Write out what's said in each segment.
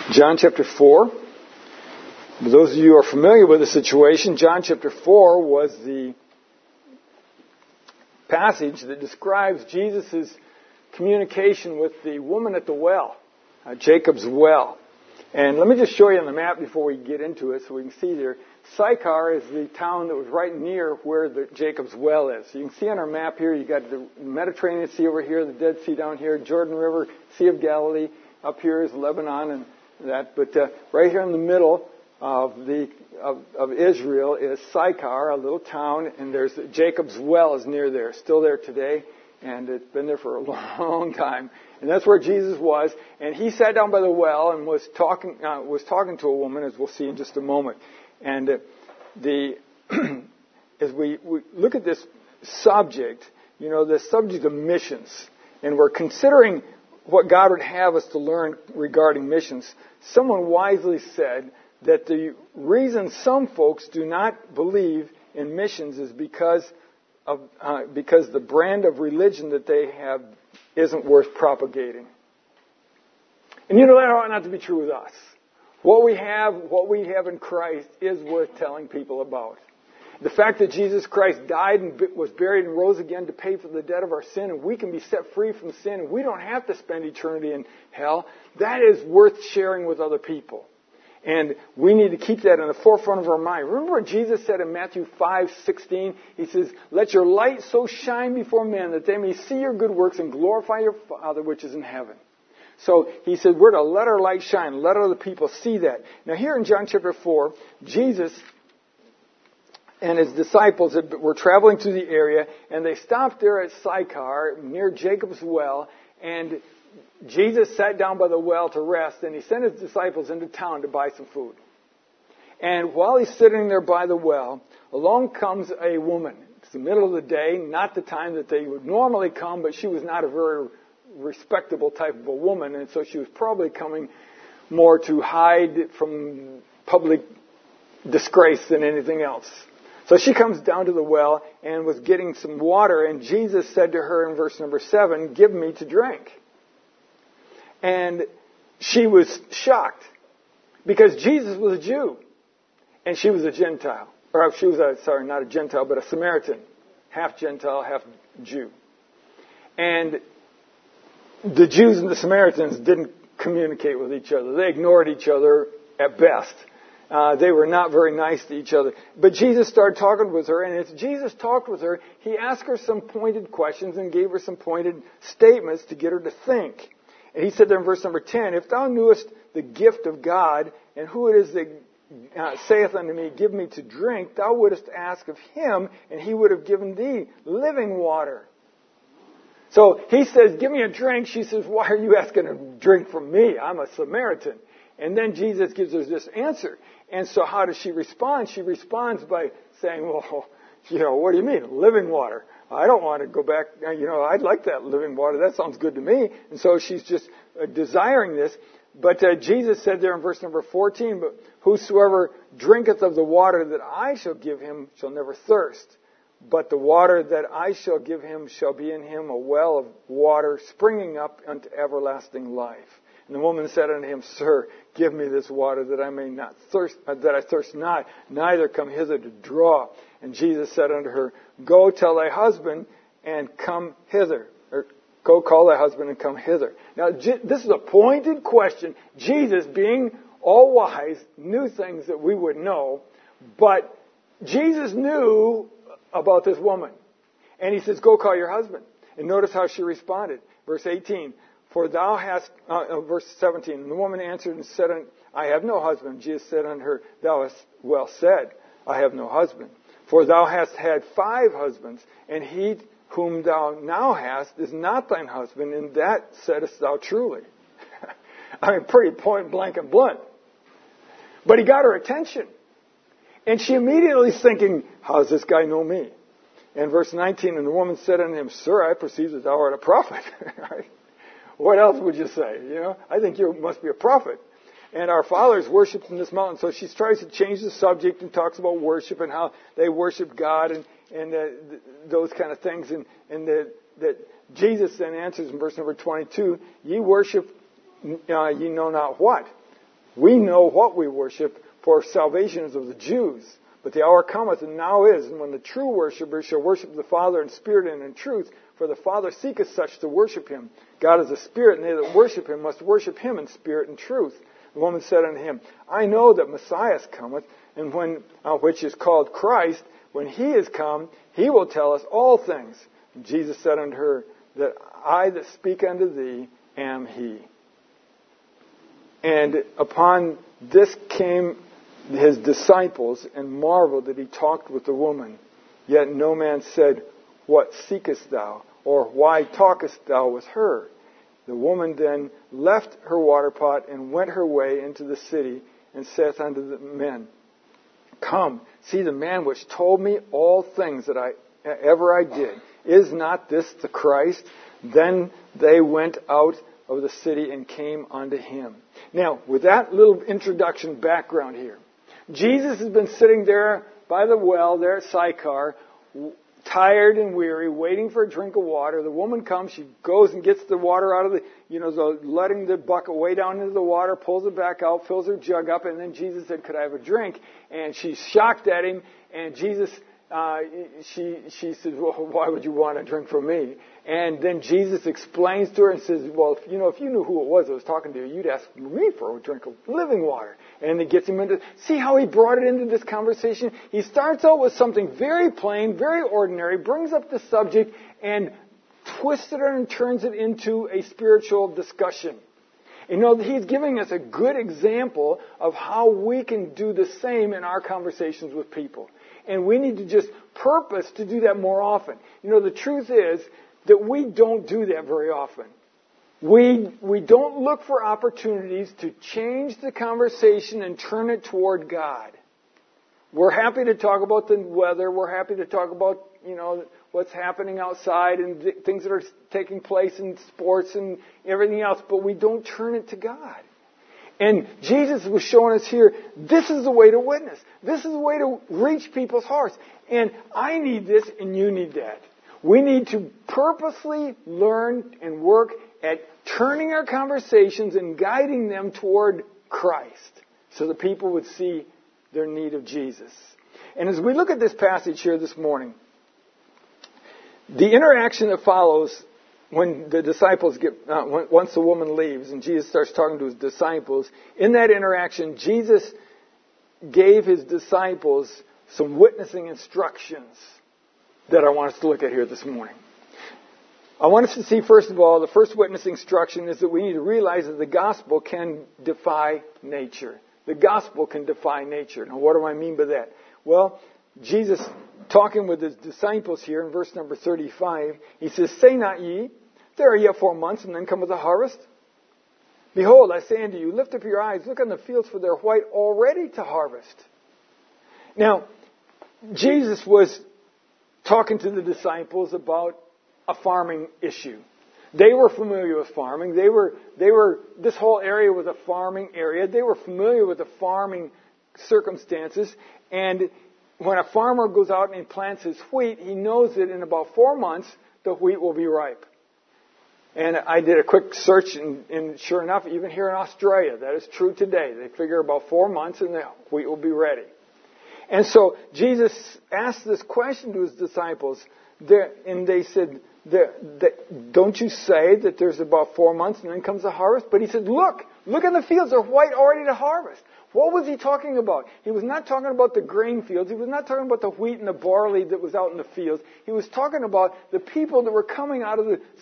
John chapter 4. For those of you who are familiar with the situation, John chapter 4 was the passage that describes Jesus' communication with the woman at the well, Jacob's well. And let me just show you on the map before we get into it so we can see there. Sychar is the town that was right near where Jacob's well is. So you can see on our map here, you've got the Mediterranean Sea over here, the Dead Sea down here, Jordan River, Sea of Galilee. Up here is Lebanon and that. But right here in the middle of Israel is Sychar, a little town, and there's Jacob's well is near there, still there today, and it's been there for a long time. And that's where Jesus was, and he sat down by the well and was talking to a woman, as we'll see in just a moment. And as we look at this subject, you know, the subject of missions, and we're considering what God would have us to learn regarding missions. Someone wisely said that the reason some folks do not believe in missions is because the brand of religion that they have isn't worth propagating. And you know, that ought not to be true with us. What we have in Christ is worth telling people about. The fact that Jesus Christ died and was buried and rose again to pay for the debt of our sin, and we can be set free from sin, and we don't have to spend eternity in hell, that is worth sharing with other people. And we need to keep that in the forefront of our mind. Remember what Jesus said in Matthew 5:16? He says, "Let your light so shine before men that they may see your good works and glorify your Father which is in heaven." So he said we're to let our light shine, let other people see that. Now here in John chapter 4, Jesus and his disciples were traveling through the area, and they stopped there at Sychar near Jacob's well, and Jesus sat down by the well to rest, and he sent his disciples into town to buy some food. And while he's sitting there by the well, along comes a woman. It's the middle of the day, not the time that they would normally come, but she was not a very respectable type of a woman, and so she was probably coming more to hide from public disgrace than anything else. So she comes down to the well and was getting some water, and Jesus said to her in verse number 7, "Give me to drink." And she was shocked because Jesus was a Jew and she was a Gentile. Or she was not a Gentile, but a Samaritan. Half Gentile, half Jew. And the Jews and the Samaritans didn't communicate with each other. They ignored each other at best. They were not very nice to each other. But Jesus started talking with her, and as Jesus talked with her, he asked her some pointed questions and gave her some pointed statements to get her to think. And he said there in verse number 10, "If thou knewest the gift of God, and who it is that saith unto me, Give me to drink, thou wouldest ask of him, and he would have given thee living water." So he says, "Give me a drink." She says, "Why are you asking a drink from me? I'm a Samaritan." And then Jesus gives her this answer. And so how does she respond? She responds by saying, "Well, what do you mean? Living water. I don't want to go back. I'd like that living water. That sounds good to me." And so she's just desiring this. But Jesus said there in verse number 14, "But whosoever drinketh of the water that I shall give him shall never thirst. But the water that I shall give him shall be in him a well of water springing up unto everlasting life." And the woman said unto him, "Sir, give me this water that I may not thirst, that I thirst not, neither come hither to draw." And Jesus said unto her, "Go tell thy husband and come hither." Or go call thy husband and come hither. Now, this is a pointed question. Jesus, being all wise, knew things that we would know, but Jesus knew about this woman. And he says, "Go call your husband." And notice how she responded. Verse 18. Verse 17, and the woman answered and said, "I have no husband." Jesus said unto her, "Thou hast well said, I have no husband. For thou hast had 5 husbands, and he whom thou now hast is not thine husband, and that saidst thou truly." I mean, pretty point blank and blunt. But he got her attention. And she immediately is thinking, how does this guy know me? And verse 19, and the woman said unto him, "Sir, I perceive that thou art a prophet." Right? What else would you say? I think you must be a prophet. And our fathers worshipped in this mountain. So she tries to change the subject and talks about worship and how they worship God and those kind of things. And that Jesus then answers in verse number 22, "Ye worship ye know not what. We know what we worship, for salvation is of the Jews. But the hour cometh, and now is, and when the true worshippers shall worship the Father in spirit and in truth, for the Father seeketh such to worship him. God is a spirit, and they that worship him must worship him in spirit and truth. The woman said unto him, I know that Messiah cometh, and which is called Christ. When he is come, he will tell us all things. And Jesus said unto her, that I that speak unto thee am he. And upon this came his disciples, and marveled that he talked with the woman. Yet no man said, What seekest thou? Or why talkest thou with her? The woman then left her water pot, and went her way into the city, and saith unto the men, Come, see the man which told me all things that ever I did. Is not this the Christ? Then they went out of the city and came unto him. Now, with that little introduction background here, Jesus has been sitting there by the well there at Sychar, tired and weary, waiting for a drink of water. The woman comes, she goes and gets the water out of letting the bucket way down into the water, pulls it back out, fills her jug up, and then Jesus said, Could I have a drink? And she's shocked at him, and Jesus, she says, Well, why would you want a drink from me? And then Jesus explains to her and says, Well, if you knew who it was that was talking to you, you'd ask me for a drink of living water. And it gets him into, see how he brought it into this conversation? He starts out with something very plain, very ordinary, brings up the subject, and twists it and turns it into a spiritual discussion. He's giving us a good example of how we can do the same in our conversations with people. And we need to just purpose to do that more often. The truth is that we don't do that very often. We don't look for opportunities to change the conversation and turn it toward God. We're happy to talk about the weather. We're happy to talk about, what's happening outside and things that are taking place in sports and everything else, but we don't turn it to God. And Jesus was showing us here, this is the way to witness. This is the way to reach people's hearts. And I need this and you need that. We need to purposely learn and work at turning our conversations and guiding them toward Christ so that people would see their need of Jesus. And as we look at this passage here this morning, the interaction that follows when the disciples once the woman leaves and Jesus starts talking to his disciples, in that interaction, Jesus gave his disciples some witnessing instructions that I want us to look at here this morning. I want us to see, first of all, the first witnessing instruction is that we need to realize that the gospel can defy nature. The gospel can defy nature. Now, what do I mean by that? Well, Jesus, talking with his disciples here in verse number 35, he says, Say not ye, there are yet 4 months, and then cometh the harvest? Behold, I say unto you, lift up your eyes, look on the fields, for they are white already to harvest. Now, Jesus was talking to the disciples about a farming issue. They were familiar with farming. This whole area was a farming area. They were familiar with the farming circumstances. And when a farmer goes out and plants his wheat, he knows that in about 4 months, the wheat will be ripe. And I did a quick search, and sure enough, even here in Australia, that is true today. They figure about 4 months and the wheat will be ready. And so Jesus asked this question to his disciples, and they said, don't you say that there's about 4 months and then comes the harvest? But he said, look in the fields, they're white already to harvest. What was he talking about? He was not talking about the grain fields. He was not talking about the wheat and the barley that was out in the fields. He was talking about the people that were coming out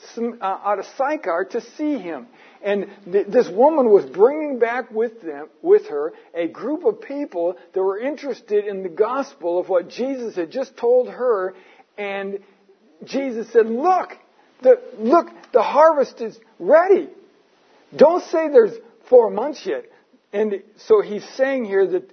of Sychar to see him. And this woman was bringing back with her a group of people that were interested in the gospel of what Jesus had just told her. And Jesus said, look, the harvest is ready. Don't say there's 4 months yet. And so he's saying here that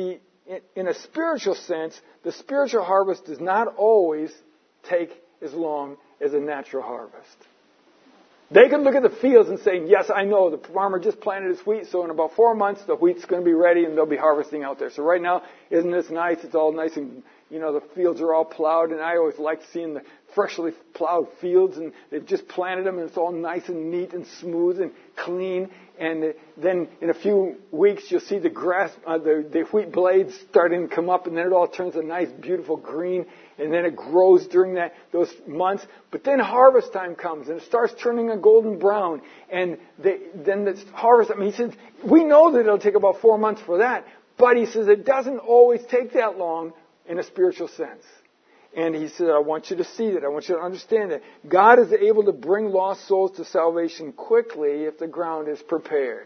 in a spiritual sense, the spiritual harvest does not always take as long as a natural harvest. They can look at the fields and say, yes, I know, the farmer just planted his wheat, so in about 4 months the wheat's going to be ready and they'll be harvesting out there. So right now, isn't this nice? It's all nice and, the fields are all plowed, and I always like seeing the freshly plowed fields, and they've just planted them and it's all nice and neat and smooth and clean. and then in a few weeks you'll see the grass, the wheat blades starting to come up, and then it all turns a nice, beautiful green, and then it grows during those months. But then harvest time comes, and it starts turning a golden brown, and then the harvest. He says, we know that it'll take about 4 months for that, but he says it doesn't always take that long in a spiritual sense. And he said, I want you to see that. I want you to understand that. God is able to bring lost souls to salvation quickly if the ground is prepared.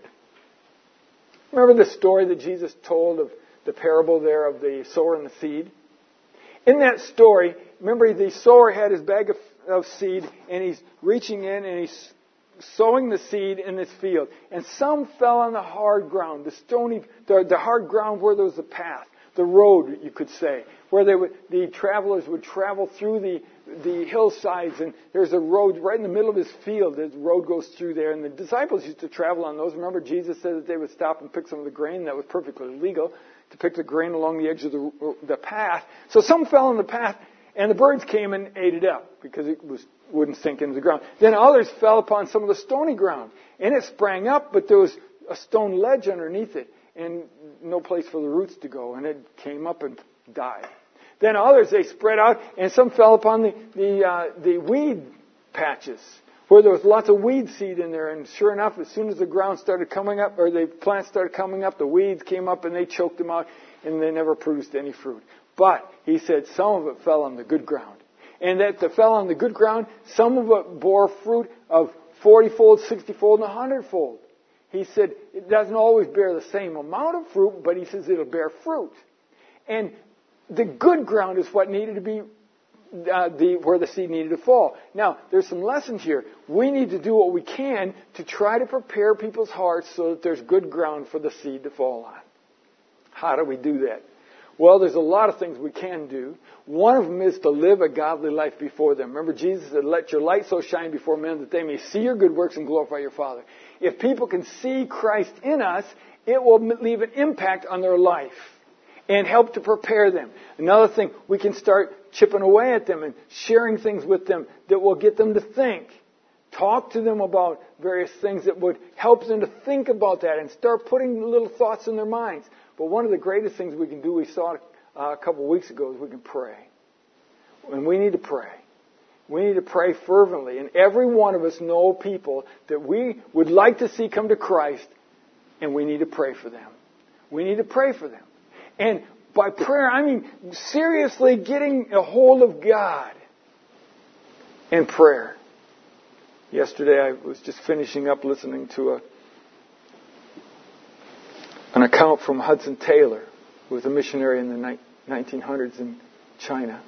Remember the story that Jesus told of the parable there of the sower and the seed? In that story, remember the sower had his bag of seed, and he's reaching in and he's sowing the seed in this field. And some fell on the hard ground, the hard ground where there was a path. The road, you could say, where the travelers would travel through the hillsides, and there's a road right in the middle of his field. The road goes through there, and the disciples used to travel on those. Remember, Jesus said that they would stop and pick some of the grain. That was perfectly legal, to pick the grain along the edge of the path. So some fell on the path, and the birds came and ate it up because it wouldn't sink into the ground. Then others fell upon some of the stony ground, and it sprang up, but there was a stone ledge underneath it, and no place for the roots to go, and it came up and died. Then others, they spread out, and some fell upon the weed patches, where there was lots of weed seed in there, and sure enough, as soon as the ground started coming up, or the plants started coming up, the weeds came up and they choked them out, and they never produced any fruit. But, he said, some of it fell on the good ground. And that fell on the good ground, some of it bore fruit of 40-fold, 60-fold, and 100-fold. He said it doesn't always bear the same amount of fruit, but he says it'll bear fruit. And the good ground is what needed to be where the seed needed to fall. Now, there's some lessons here. We need to do what we can to try to prepare people's hearts so that there's good ground for the seed to fall on. How do we do that? Well, there's a lot of things we can do. One of them is to live a godly life before them. Remember, Jesus said, let your light so shine before men that they may see your good works and glorify your Father. If people can see Christ in us, it will leave an impact on their life and help to prepare them. Another thing, we can start chipping away at them and sharing things with them that will get them to think. Talk to them about various things that would help them to think about that and start putting little thoughts in their minds. But one of the greatest things we can do, we saw it a couple of weeks ago, is we can pray. And we need to pray. We need to pray fervently. And every one of us know people that we would like to see come to Christ, and we need to pray for them. We need to pray for them. And by prayer, I mean seriously getting a hold of God in prayer. Yesterday I was just finishing up listening to an account from Hudson Taylor, who was a missionary in the 1900s in China.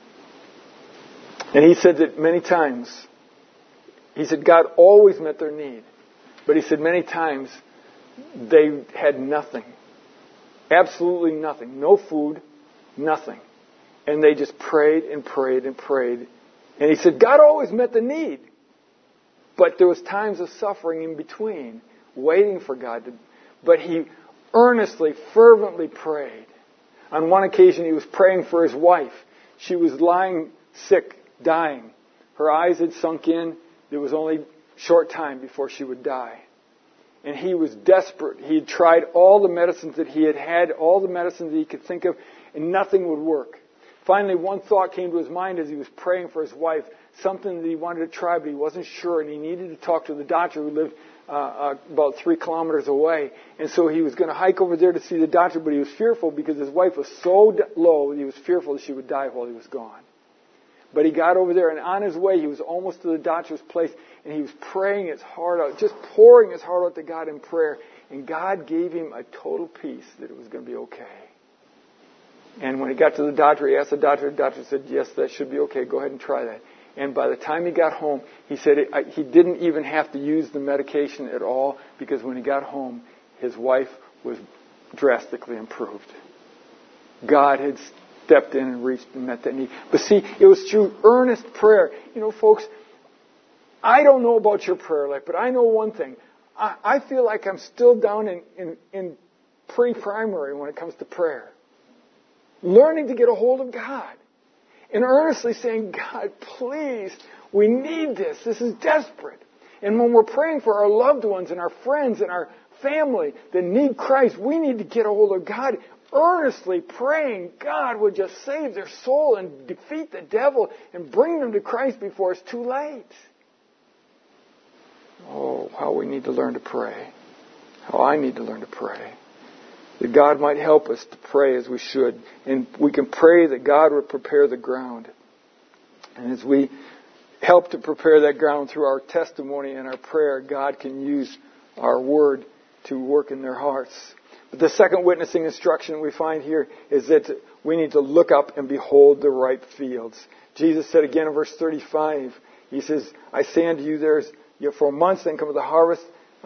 And he said that many times, he said God always met their need. But he said many times they had nothing. Absolutely nothing. No food, nothing. And they just prayed and prayed and prayed. And he said God always met the need. But there was times of suffering in between, waiting for God to... But he earnestly, fervently prayed. On one occasion, he was praying for his wife. She was lying sick, dying. Her eyes had sunk in. There was only a short time before she would die. And he was desperate. He had tried all the medicines that he had, all the medicines that he could think of, and nothing would work. Finally, one thought came to his mind as he was praying for his wife, something that he wanted to try, but he wasn't sure, and he needed to talk to the doctor who lived about 3 kilometers away. And so he was going to hike over there to see the doctor, but he was fearful because his wife was so low, he was fearful that she would die while he was gone. But he got over there, and on his way, he was almost to the doctor's place, and he was praying his heart out, just pouring his heart out to God in prayer. And God gave him a total peace that it was going to be okay. And when he got to the doctor, he asked the doctor said, yes, that should be okay. Go ahead and try that. And by the time he got home, he said he didn't even have to use the medication at all, because when he got home, his wife was drastically improved. God had stepped in and reached and met that need. But see, it was through earnest prayer. You know, folks, I don't know about your prayer life, but I know one thing. I feel like I'm still down in pre-primary when it comes to prayer. Learning to get a hold of God. And earnestly saying, God, please, we need this. This is desperate. And when we're praying for our loved ones and our friends and our family that need Christ, we need to get a hold of God, earnestly praying God would just save their soul and defeat the devil and bring them to Christ before it's too late. Oh, how we need to learn to pray. How I need to learn to pray. That God might help us to pray as we should. And we can pray that God would prepare the ground. And as we help to prepare that ground through our testimony and our prayer, God can use our word to work in their hearts. But the second witnessing instruction we find here is that we need to look up and behold the ripe fields. Jesus said again in verse 35, He says, I say unto you, there's 4 months, then cometh the harvest.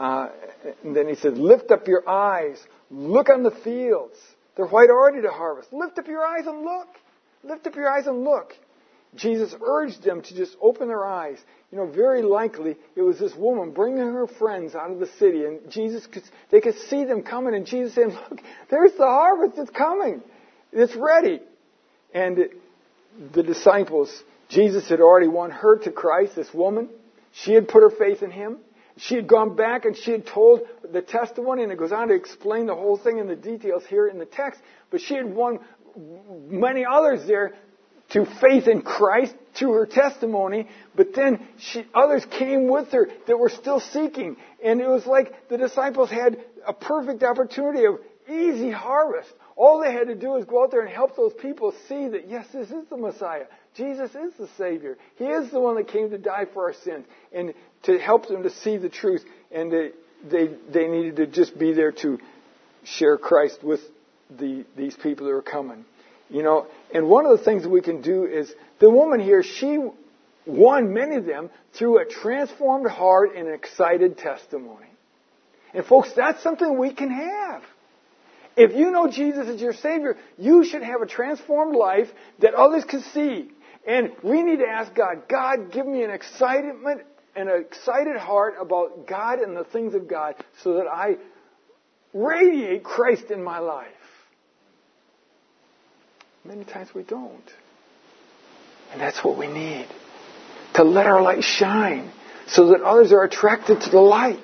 And then He says, lift up your eyes, look on the fields. They're white already to harvest. Lift up your eyes and look. Lift up your eyes and look. Jesus urged them to just open their eyes. Very likely it was this woman bringing her friends out of the city, and they could see them coming, and Jesus said, look, there's the harvest, it's coming. It's ready. And the disciples, Jesus had already won her to Christ, this woman. She had put her faith in Him. She had gone back and she had told the testimony, and it goes on to explain the whole thing in the details here in the text. But she had won many others there to faith in Christ through her testimony. But then others came with her that were still seeking. And it was like the disciples had a perfect opportunity of easy harvest. All they had to do was go out there and help those people see that, yes, this is the Messiah. Jesus is the Savior. He is the one that came to die for our sins. And to help them to see the truth. And they needed to just be there to share Christ with these people that were coming. And one of the things that we can do is, the woman here, she won many of them through a transformed heart and an excited testimony. And folks, that's something we can have. If you know Jesus as your Savior, you should have a transformed life that others can see. And we need to ask God, God, give me an excited heart about God and the things of God so that I radiate Christ in my life. Many times we don't. And that's what we need. To let our light shine so that others are attracted to the light.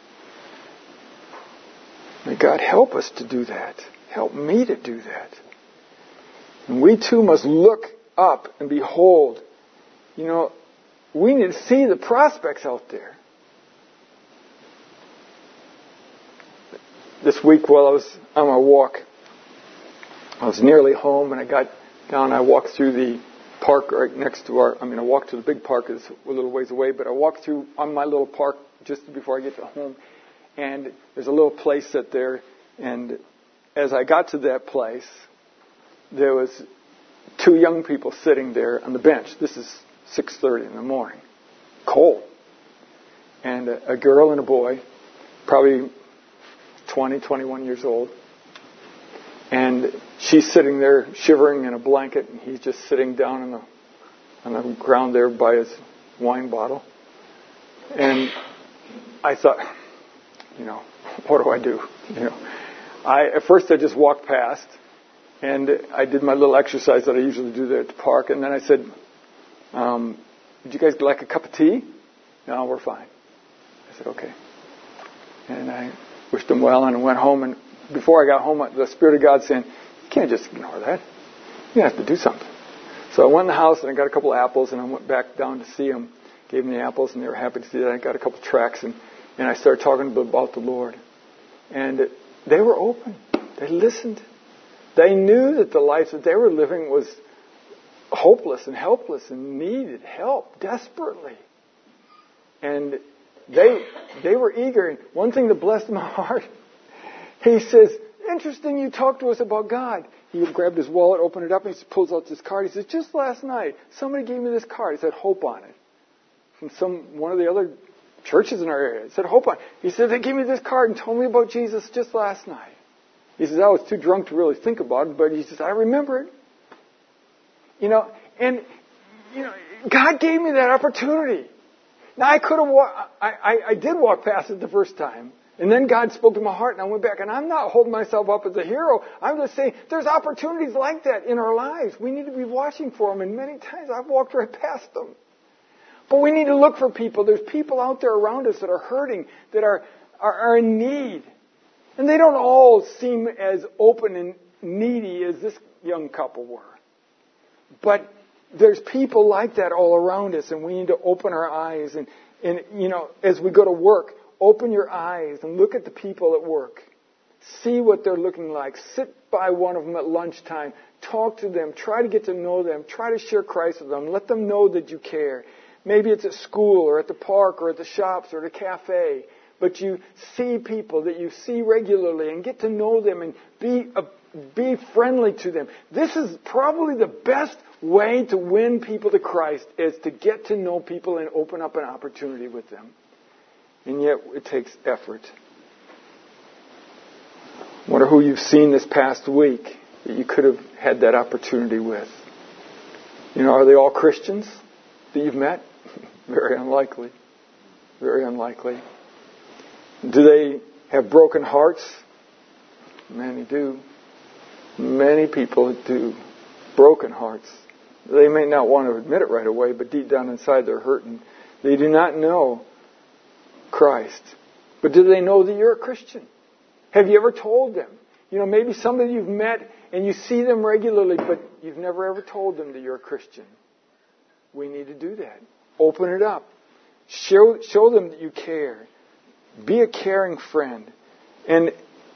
May God help us to do that. Help me to do that. And we too must look up and behold. We need to see the prospects out there. This week while I was on my walk, I was nearly home, and I got down. I walked through the park right next to I walked to the big park. It's a little ways away, but I walked through on my little park just before I get to home. And there's a little place set there. And as I got to that place, there was 2 young people sitting there on the bench. This is 6:30 in the morning. Cold. And a girl and a boy, probably 20, 21 years old. And she's sitting there shivering in a blanket, and he's just sitting down on the ground there by his wine bottle. And I thought, what do I do? At first I just walked past, and I did my little exercise that I usually do there at the park. And then I said, would you guys like a cup of tea? No, we're fine. I said, okay. And I wished them well, and I went home. And before I got home, the Spirit of God saying, you can't just ignore that. You have to do something. So I went in the house, and I got a couple of apples, and I went back down to see them. Gave them the apples, and they were happy to see that. I got a couple of tracts, and I started talking about the Lord. And they were open. They listened. They knew that the life that they were living was hopeless and helpless and needed help desperately. And they were eager. And one thing that blessed my heart, he says, interesting you talk to us about God. He grabbed his wallet, opened it up, and he pulls out this card. He says, just last night, somebody gave me this card. It said hope on it. From one of the other churches in our area. It said hope on it. He said, they gave me this card and told me about Jesus just last night. He says, I was too drunk to really think about it, but he says, I remember it. God gave me that opportunity. Now, I did walk past it the first time. And then God spoke to my heart, and I went back. And I'm not holding myself up as a hero. I'm just saying there's opportunities like that in our lives. We need to be watching for them. And many times I've walked right past them. But we need to look for people. There's people out there around us that are hurting, that are in need. And they don't all seem as open and needy as this young couple were. But there's people like that all around us, and we need to open our eyes. And as we go to work, open your eyes and look at the people at work. See what they're looking like. Sit by one of them at lunchtime. Talk to them. Try to get to know them. Try to share Christ with them. Let them know that you care. Maybe it's at school or at the park or at the shops or at a cafe. But you see people that you see regularly and get to know them and be friendly to them. This is probably the best way to win people to Christ, is to get to know people and open up an opportunity with them. And yet it takes effort. I wonder who you've seen this past week that you could have had that opportunity with. Are they all Christians that you've met? Very unlikely. Very unlikely. Do they have broken hearts? Many do. Many people do. Broken hearts. They may not want to admit it right away, but deep down inside they're hurting. They do not know Christ. But do they know that you're a Christian? Have you ever told them? Maybe somebody you've met and you see them regularly, but you've never ever told them that you're a Christian. We need to do that. Open it up. Show them that you care. Be a caring friend. And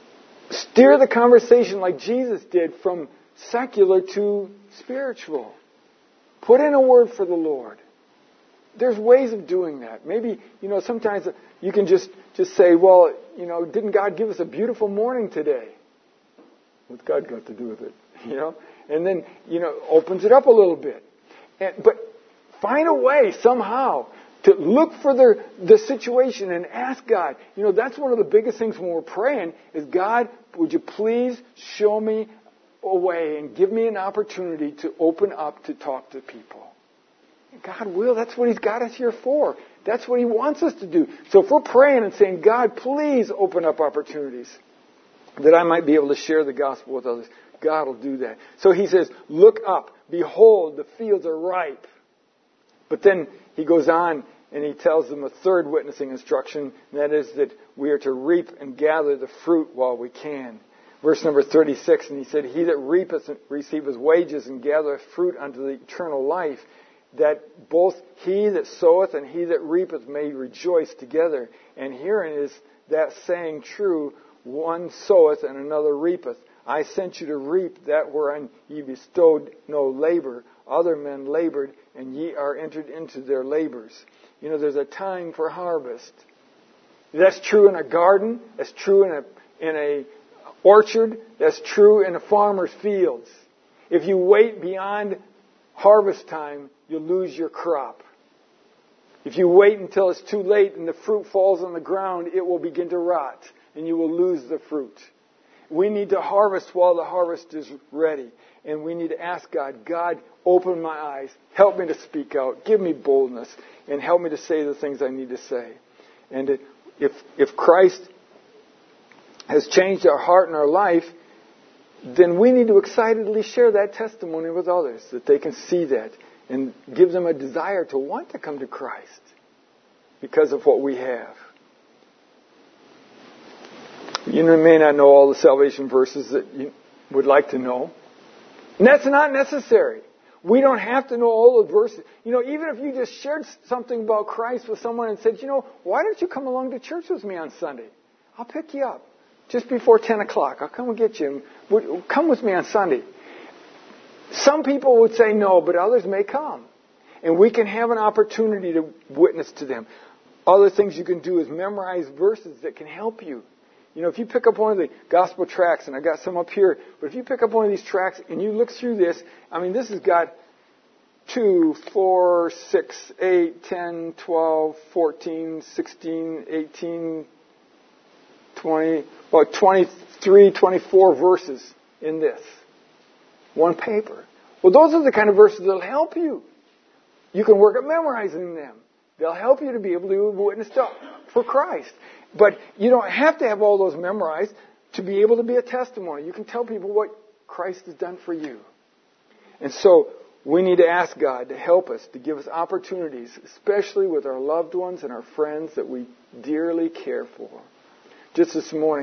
steer the conversation like Jesus did from secular to spiritual. Put in a word for the Lord. There's ways of doing that. Maybe, sometimes you can just say, well, didn't God give us a beautiful morning today? What's God got to do with it? And then, opens it up a little bit. But find a way somehow to look for the situation and ask God. That's one of the biggest things when we're praying is, God, would you please show me a way and give me an opportunity to open up to talk to people. God will. That's what He's got us here for. That's what He wants us to do. So if we're praying and saying, God, please open up opportunities that I might be able to share the gospel with others, God will do that. So He says, look up. Behold, the fields are ripe. But then He goes on and He tells them a third witnessing instruction, and that is that we are to reap and gather the fruit while we can. Verse number 36, and He said, He that reapeth receiveth wages and gathereth fruit unto the eternal life, that both he that soweth and he that reapeth may rejoice together. And herein is that saying true, one soweth and another reapeth. I sent you to reap that wherein ye bestowed no labor. Other men labored, and ye are entered into their labors. There's a time for harvest. That's true in a garden. That's true in a orchard. That's true in a farmer's fields. If you wait beyond harvest time, you'll lose your crop. If you wait until it's too late and the fruit falls on the ground, it will begin to rot, and you will lose the fruit. We need to harvest while the harvest is ready. And we need to ask God, God, open my eyes. Help me to speak out. Give me boldness. And help me to say the things I need to say. And if Christ has changed our heart and our life, then we need to excitedly share that testimony with others, that they can see that and give them a desire to want to come to Christ because of what we have. You may not know all the salvation verses that you would like to know. And that's not necessary. We don't have to know all the verses. Even if you just shared something about Christ with someone and said, why don't you come along to church with me on Sunday? I'll pick you up just before 10 o'clock. I'll come and get you. Come with me on Sunday. Some people would say no, but others may come. And we can have an opportunity to witness to them. Other things you can do is memorize verses that can help you. If you pick up one of the gospel tracts, and I got some up here, but if you pick up one of these tracts and you look through this, this has got 2, 4, 6, 8, 10, 12, 14, 16, 18, 20, about 23, 24 verses in this. One paper. Well, those are the kind of verses that will help you. You can work at memorizing them. They'll help you to be able to witness for Christ. But you don't have to have all those memorized to be able to be a testimony. You can tell people what Christ has done for you. And so we need to ask God to help us, to give us opportunities, especially with our loved ones and our friends that we dearly care for. Just this morning,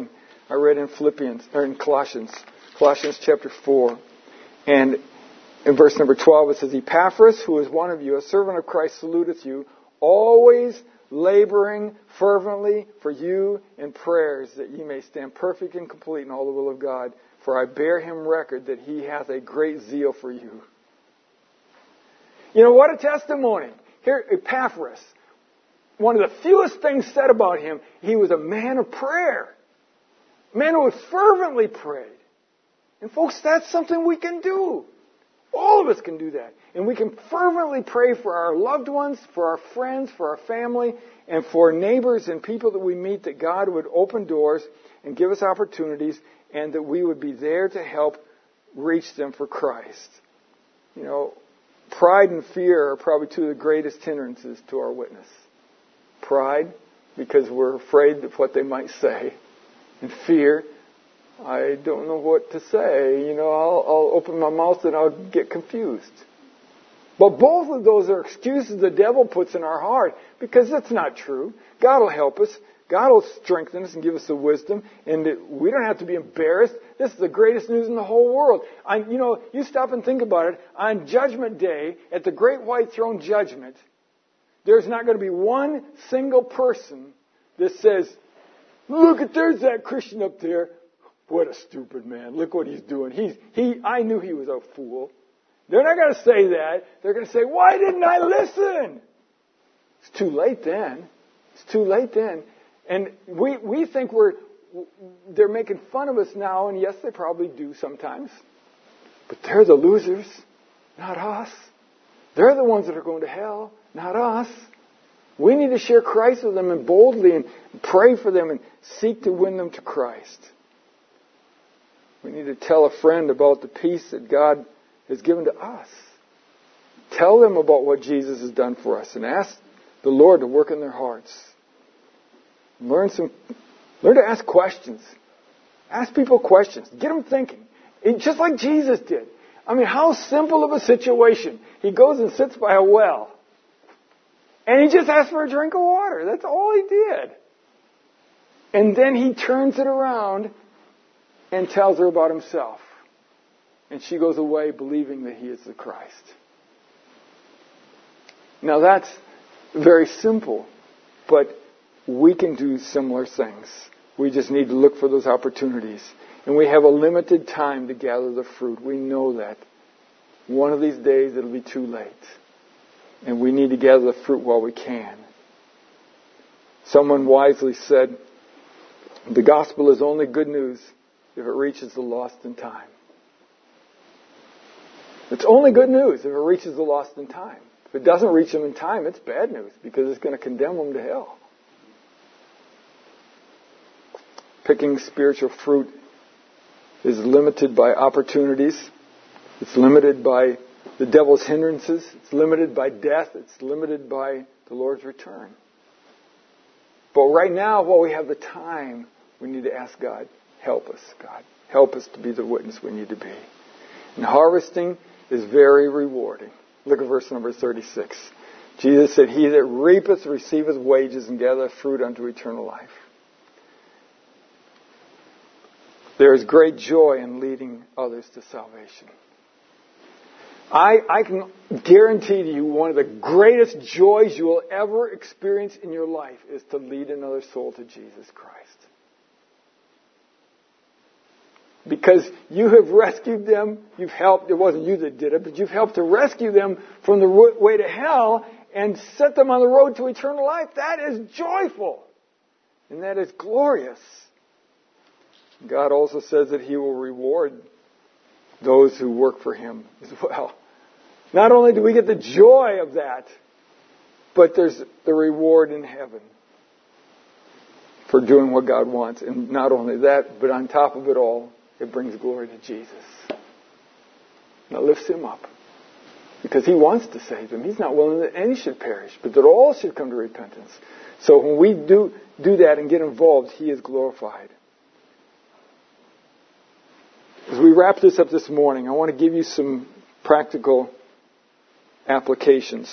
I read in Colossians chapter 4. And in verse number 12 it says, Epaphras, who is one of you, a servant of Christ, saluteth you, always laboring fervently for you in prayers, that ye may stand perfect and complete in all the will of God. For I bear him record that he hath a great zeal for you. You know, what a testimony. Here, Epaphras, one of the fewest things said about him, he was a man of prayer. A man who fervently prayed. And folks, that's something we can do. All of us can do that. And we can fervently pray for our loved ones, for our friends, for our family, and for neighbors and people that we meet, that God would open doors and give us opportunities, and that we would be there to help reach them for Christ. You know, pride and fear are probably two of the greatest hindrances to our witness. Pride, because we're afraid of what they might say. And fear, I don't know what to say. You know, I'll open my mouth and I'll get confused. But both of those are excuses the devil puts in our heart, because that's not true. God will help us. God will strengthen us and give us the wisdom, and we don't have to be embarrassed. This is the greatest news in the whole world. You stop and think about it. On Judgment Day, at the Great White Throne Judgment, there's not going to be one single person that says, look, there's that Christian up there. What a stupid man. Look what he's doing. I knew he was a fool. They're not going to say that. They're going to say, why didn't I listen? It's too late then. It's too late then. And we think they're making fun of us now, and yes, they probably do sometimes. But they're the losers, not us. They're the ones that are going to hell, not us. We need to share Christ with them, and boldly, and pray for them, and seek to win them to Christ. We need to tell a friend about the peace that God has given to us. Tell them about what Jesus has done for us, and ask the Lord to work in their hearts. Learn to ask questions. Ask people questions. Get them thinking. Just like Jesus did. I mean, how simple of a situation. He goes and sits by a well. And he just asked for a drink of water. That's all he did. And then he turns it around and tells her about himself. And she goes away believing that he is the Christ. Now that's very simple, but we can do similar things. We just need to look for those opportunities. And we have a limited time to gather the fruit. We know that. One of these days it'll be too late. And we need to gather the fruit while we can. Someone wisely said, the gospel is only good news if it reaches the lost in time. It's only good news if it reaches the lost in time. If it doesn't reach them in time, it's bad news, because it's going to condemn them to hell. Picking spiritual fruit is limited by opportunities. It's limited by the devil's hindrances. It's limited by death. It's limited by the Lord's return. But right now, while we have the time, we need to ask God, help us, God. Help us to be the witness we need to be. And harvesting is very rewarding. Look at verse number 36. Jesus said, he that reapeth receiveth wages, and gathereth fruit unto eternal life. There is great joy in leading others to salvation. I can guarantee to you one of the greatest joys you will ever experience in your life is to lead another soul to Jesus Christ. Because you have rescued them, you've helped, it wasn't you that did it, but you've helped to rescue them from the way to hell and set them on the road to eternal life. That is joyful. And that is glorious. God also says that he will reward those who work for him as well. Not only do we get the joy of that, but there's the reward in heaven for doing what God wants. And not only that, but on top of it all, it brings glory to Jesus. And it lifts him up. Because he wants to save them. He's not willing that any should perish, but that all should come to repentance. So when we do that and get involved, he is glorified. As we wrap this up this morning, I want to give you some practical applications.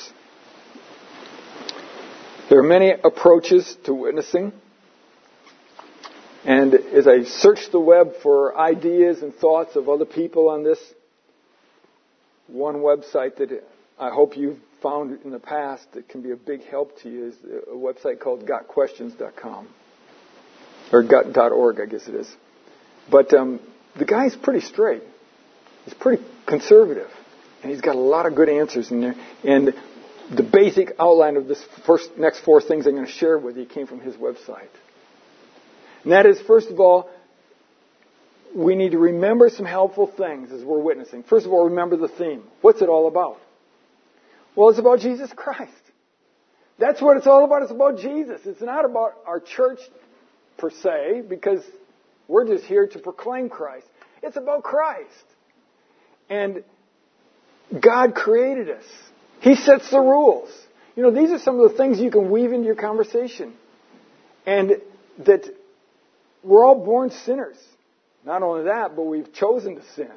There are many approaches to witnessing. And as I searched the web for ideas and thoughts of other people on this, one website that I hope you've found in the past that can be a big help to you is a website called gotquestions.com. Or .org, I guess it is. But the guy's pretty straight. He's pretty conservative. And he's got a lot of good answers in there. And the basic outline of this next 4 things I'm going to share with you came from his website. And that is, first of all, we need to remember some helpful things as we're witnessing. First of all, remember the theme. What's it all about? Well, it's about Jesus Christ. That's what it's all about. It's about Jesus. It's not about our church per se, because we're just here to proclaim Christ. It's about Christ. And God created us. He sets the rules. You know, these are some of the things you can weave into your conversation. And that we're all born sinners. Not only that, but we've chosen to sin.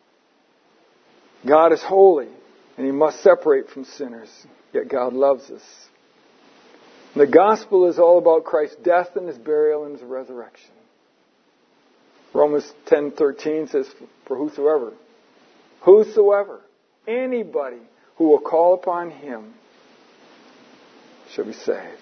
God is holy, and He must separate from sinners. Yet God loves us. The gospel is all about Christ's death and His burial and His resurrection. Romans 10:13 says, for whosoever, anybody who will call upon Him shall be saved.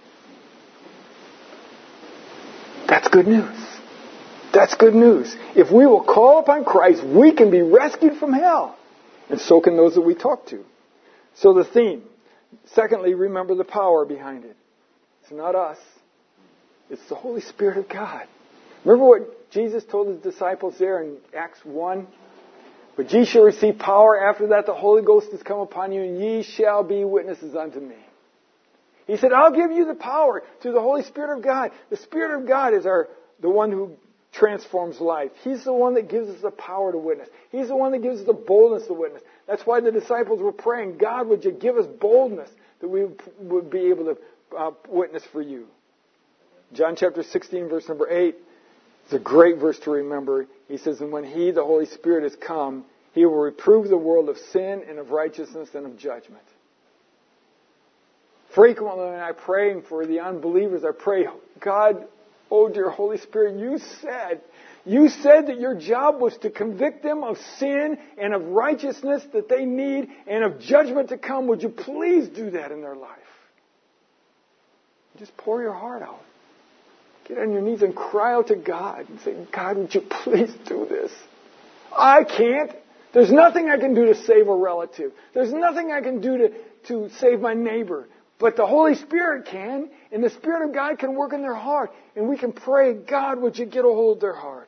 That's good news. That's good news. If we will call upon Christ, we can be rescued from hell. And so can those that we talk to. So the theme. Secondly, remember the power behind it. It's not us. It's the Holy Spirit of God. Remember what Jesus told His disciples there in Acts 1? But ye shall receive power. After that the Holy Ghost is come upon you, and ye shall be witnesses unto me. He said, I'll give you the power through the Holy Spirit of God. The Spirit of God is the one who transforms life. He's the one that gives us the power to witness. He's the one that gives us the boldness to witness. That's why the disciples were praying, God, would you give us boldness that we would be able to witness for you. John chapter 16, verse number 8. It's a great verse to remember. He says, and when He, the Holy Spirit, is come, He will reprove the world of sin and of righteousness and of judgment. Frequently when I'm praying for the unbelievers, I pray, God, oh dear Holy Spirit, you said that your job was to convict them of sin and of righteousness that they need and of judgment to come. Would you please do that in their life? Just pour your heart out. Get on your knees and cry out to God and say, God, would you please do this? I can't. There's nothing I can do to save a relative. There's nothing I can do to save my neighbor. But the Holy Spirit can, and the Spirit of God can work in their heart. And we can pray, God, would you get a hold of their heart?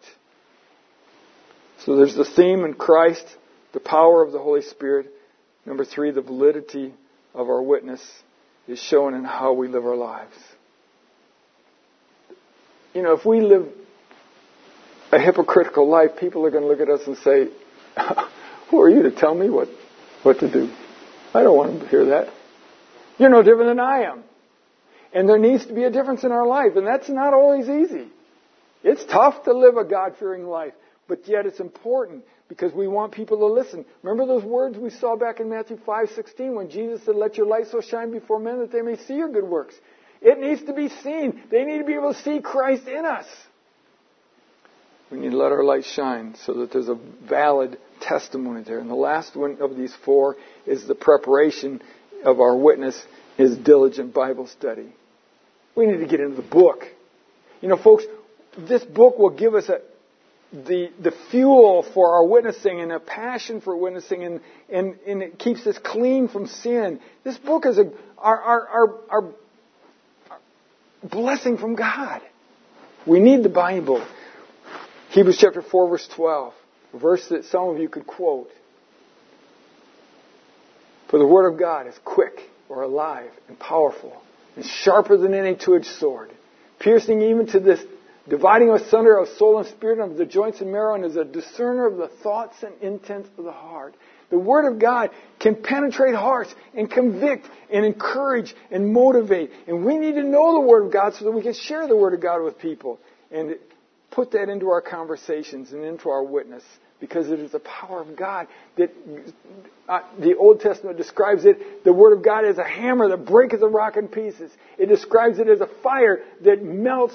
So there's the theme in Christ, the power of the Holy Spirit. Number 3, the validity of our witness is shown in how we live our lives. You know, if we live a hypocritical life, people are going to look at us and say, who are you to tell me what to do? I don't want to hear that. You're no different than I am. And there needs to be a difference in our life. And that's not always easy. It's tough to live a God-fearing life. But yet it's important because we want people to listen. Remember those words we saw back in Matthew 5:16 when Jesus said, let your light so shine before men that they may see your good works. It needs to be seen. They need to be able to see Christ in us. We need to let our light shine so that there's a valid testimony there. And the last one of these 4 is the preparation of our witness is diligent Bible study. We need to get into the book. You know, folks, this book will give us the fuel for our witnessing and a passion for witnessing, and it keeps us clean from sin. This book is our blessing from God. We need the Bible. Hebrews chapter 4, verse 12, a verse that some of you could quote. For the Word of God is quick or alive and powerful and sharper than any two-edged sword, piercing even to this, dividing asunder of soul and spirit and of the joints and marrow, and is a discerner of the thoughts and intents of the heart. The Word of God can penetrate hearts and convict and encourage and motivate. And we need to know the Word of God so that we can share the Word of God with people and put that into our conversations and into our witness. Because it is the power of God that the Old Testament describes it. The Word of God as a hammer that breaketh a rock in pieces. It describes it as a fire that melts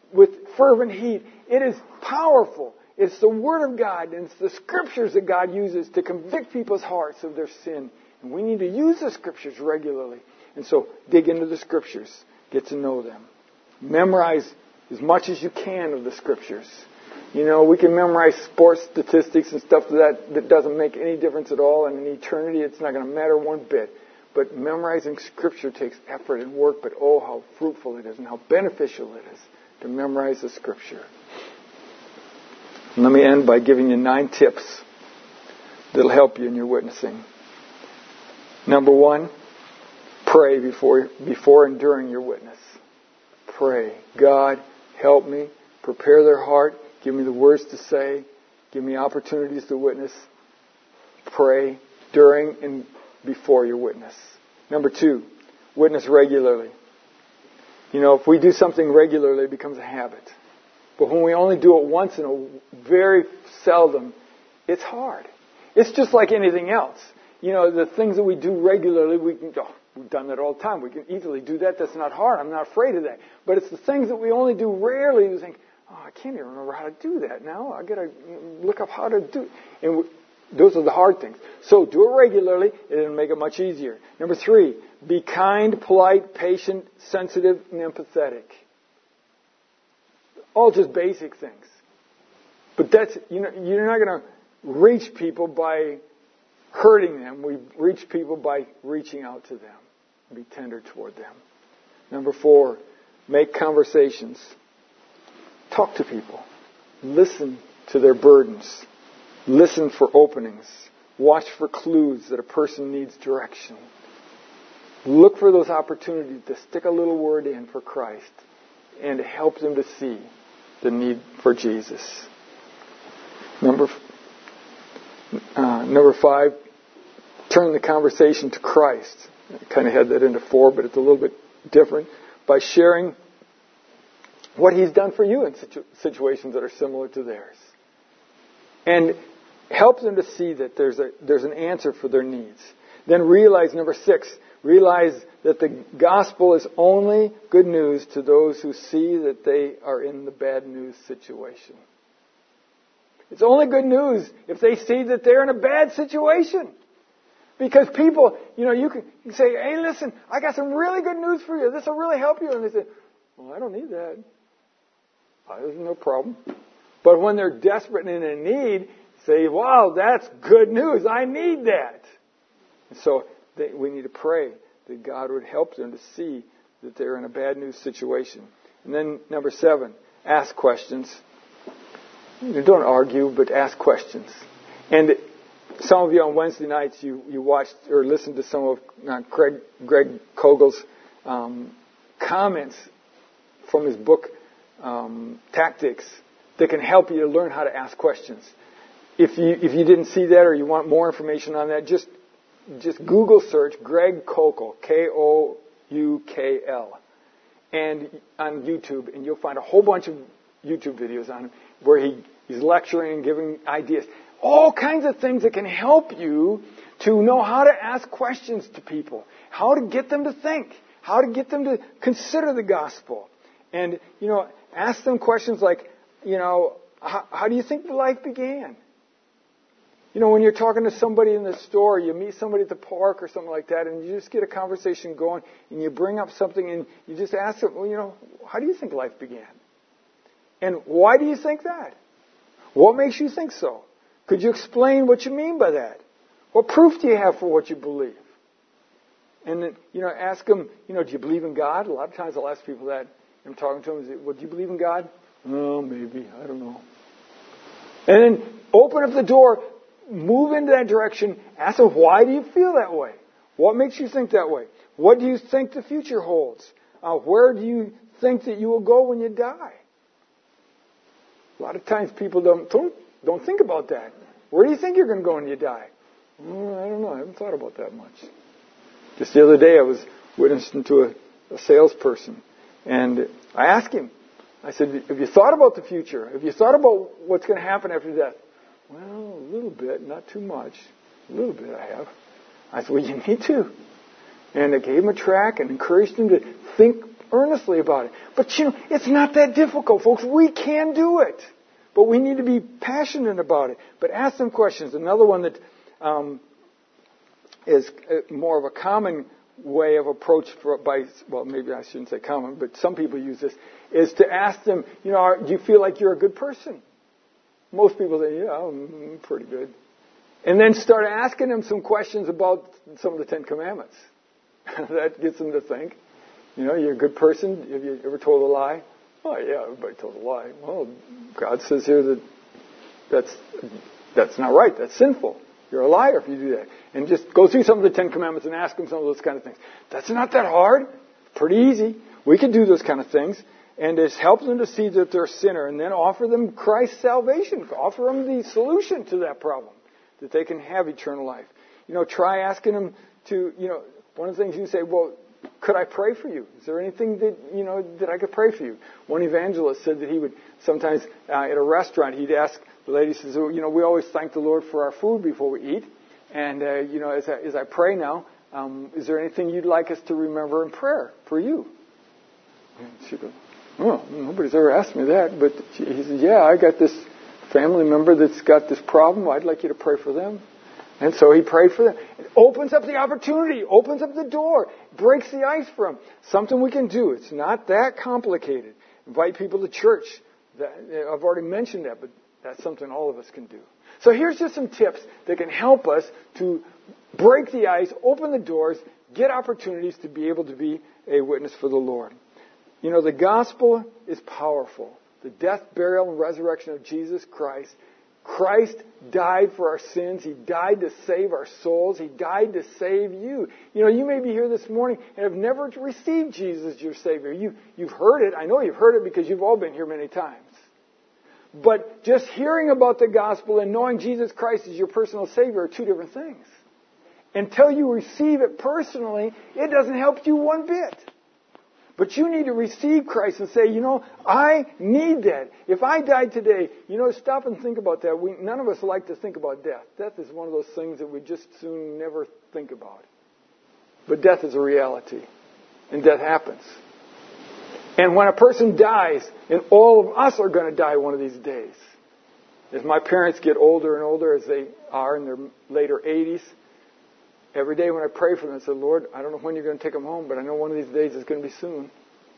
with fervent heat. It is powerful. It's the Word of God, and it's the Scriptures that God uses to convict people's hearts of their sin. And we need to use the Scriptures regularly. And so dig into the Scriptures. Get to know them. Memorize as much as you can of the Scriptures. You know, we can memorize sports statistics and stuff that doesn't make any difference at all. And in eternity, it's not going to matter one bit. But memorizing Scripture takes effort and work. But oh, how fruitful it is and how beneficial it is to memorize the Scripture. And let me end by giving you 9 tips that'll help you in your witnessing. Number 1, pray before and during your witness. Pray. God, help me. Prepare their heart. Give me the words to say. Give me opportunities to witness. Pray during and before your witness. Number 2, witness regularly. You know, if we do something regularly, it becomes a habit. But when we only do it once in a very seldom, it's hard. It's just like anything else. You know, the things that we do regularly, we've done that all the time. We can easily do that. That's not hard. I'm not afraid of that. But it's the things that we only do rarely. We think, oh, I can't even remember how to do that now. I got to look up how to do it. And those are the hard things. So do it regularly. It'll make it much easier. Number 3, be kind, polite, patient, sensitive, and empathetic. All just basic things. But that's, you know, you're not going to reach people by hurting them. We reach people by reaching out to them. Be tender toward them. Number 4, make conversations. Talk to people. Listen to their burdens. Listen for openings. Watch for clues that a person needs direction. Look for those opportunities to stick a little word in for Christ and help them to see the need for Jesus. Number 5, turn the conversation to Christ. I kind of had that into 4, but it's a little bit different. By sharing what He's done for you in situations that are similar to theirs. And help them to see that there's an answer for their needs. Then realize, number 6, realize that the gospel is only good news to those who see that they are in the bad news situation. It's only good news if they see that they're in a bad situation. Because people, you know, you can say, hey, listen, I got some really good news for you. This will really help you. And they say, well, I don't need that. There's no problem. But when they're desperate and in need, say, wow, that's good news. I need that. And so we need to pray that God would help them to see that they're in a bad news situation. And then number 7, ask questions. Don't argue, but ask questions. And some of you on Wednesday nights, you watched or listened to some of Greg Kogel's comments from his book, Tactics, that can help you to learn how to ask questions. If you didn't see that or you want more information on that, just Google search Greg Koukl, Koukl, and on YouTube, and you'll find a whole bunch of YouTube videos on him where he's lecturing and giving ideas. All kinds of things that can help you to know how to ask questions to people, how to get them to think, how to get them to consider the gospel. And, you know, ask them questions like, you know, how do you think life began? You know, when you're talking to somebody in the store, you meet somebody at the park or something like that, and you just get a conversation going, and you bring up something, and you just ask them, well, you know, how do you think life began? And why do you think that? What makes you think so? Could you explain what you mean by that? What proof do you have for what you believe? And then, you know, ask them, you know, do you believe in God? A lot of times I'll ask people that. I'm talking to them, well, do you believe in God? Oh, maybe. I don't know. And then open up the door, move into that direction, ask them, why do you feel that way? What makes you think that way? What do you think the future holds? Where do you think that you will go when you die? A lot of times people don't think about that. Where do you think you're going to go when you die? I don't know. I haven't thought about that much. Just the other day I was witnessing to a salesperson, and I asked him, I said, have you thought about the future? Have you thought about what's going to happen after death? Well, a little bit, not too much. A little bit I have. I said, well, you need to. And I gave him a track and encouraged him to think earnestly about it. But it's not that difficult, folks. We can do it. But we need to be passionate about it. But ask them questions. Another one that is more of a common way of approach maybe I shouldn't say common, but some people use this, is to ask them, do you feel like you're a good person? Most people say, yeah, I'm pretty good. And then start asking them some questions about some of the Ten Commandments. That gets them to think. You're a good person. Have you ever told a lie? Oh, yeah, everybody told a lie. Well, God says here that's not right. That's sinful. You're a liar if you do that. And just go through some of the Ten Commandments and ask them some of those kind of things. That's not that hard. Pretty easy. We can do those kind of things. And just help them to see that they're a sinner. And then offer them Christ's salvation. Offer them the solution to that problem. That they can have eternal life. Try asking them to, one of the things you say, well, could I pray for you? Is there anything that I could pray for you? One evangelist said that he would sometimes at a restaurant, he'd ask the lady, says, we always thank the Lord for our food before we eat. And, as I pray now, is there anything you'd like us to remember in prayer for you? And she goes, oh, nobody's ever asked me that. But he said, yeah, I got this family member that's got this problem. I'd like you to pray for them. And so he prayed for them. It opens up the opportunity, opens up the door, breaks the ice for them. Something we can do. It's not that complicated. Invite people to church. I've already mentioned that, but that's something all of us can do. So here's just some tips that can help us to break the ice, open the doors, get opportunities to be able to be a witness for the Lord. The gospel is powerful. The death, burial, and resurrection of Jesus Christ. Christ died for our sins. He died to save our souls. He died to save you. You may be here this morning and have never received Jesus as your Savior. You've heard it. I know you've heard it because you've all been here many times. But just hearing about the gospel and knowing Jesus Christ as your personal Savior are two different things. Until you receive it personally, it doesn't help you one bit. But you need to receive Christ and say, I need that. If I died today, stop and think about that. None of us like to think about death. Death is one of those things that we just soon never think about. But death is a reality. And death happens. And when a person dies, and all of us are going to die one of these days. As my parents get older and older, as they are in their later 80s, every day when I pray for them, I say, Lord, I don't know when you're going to take them home, but I know one of these days is going to be soon.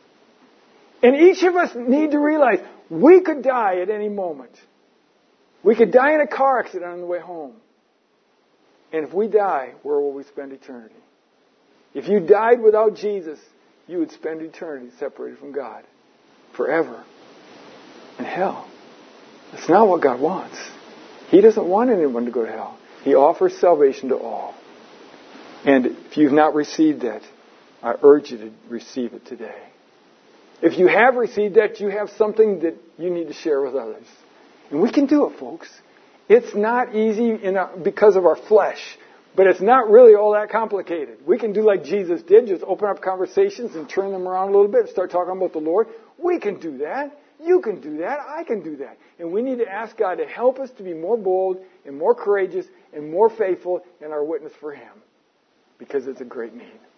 And each of us need to realize we could die at any moment. We could die in a car accident on the way home. And if we die, where will we spend eternity? If you died without Jesus, you would spend eternity separated from God forever in hell. That's not what God wants. He doesn't want anyone to go to hell. He offers salvation to all. And if you've not received that, I urge you to receive it today. If you have received that, you have something that you need to share with others. And we can do it, folks. It's not easy because of our flesh, but it's not really all that complicated. We can do like Jesus did, just open up conversations and turn them around a little bit and start talking about the Lord. We can do that. You can do that. I can do that. And we need to ask God to help us to be more bold and more courageous and more faithful in our witness for Him. Because it's a great need.